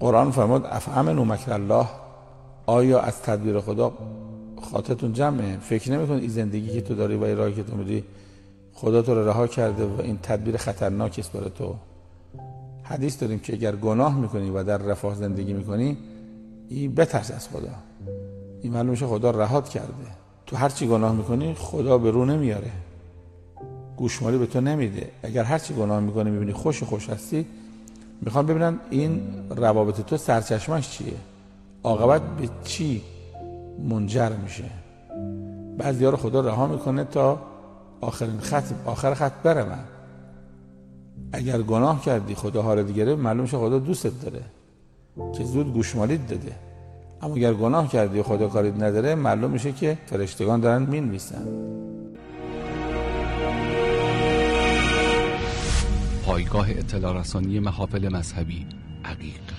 قرآن فرمود افامنوا مکر الله، آیا از تدبیر خدا خاطرتون جمعه؟ فکر نمی‌کنید این زندگی که تو داری و این راهی که تو میری خدا تو رو رها کرده و این تدبیر خطرناکی است برای تو؟ حدیث داریم که اگر گناه میکنی و در رفاه زندگی میکنی، این بترس از خدا، این معلوم میشه خدا رهات کرده. تو هر چی گناه میکنی خدا به رو نمیاره، گوشمالی به تو نمیده. اگر هر چی گناه میکنی میبینی خوش هستی، میخوان ببینن این روابط تو سرچشمش چیه، عاقبت به چی منجر میشه. بعضیا رو خدا رها میکنه تا آخر خط برم. اگر گناه کردی خدا حال دیگره، معلوم شه خدا دوستت داره که زود گوشمالیت داده. اما اگر گناه کردی و خدا کاریت نداره، معلوم میشه که فرشتگان دارن مینویسن. پایگاه اطلاع رسانی محافل مذهبی عقیق.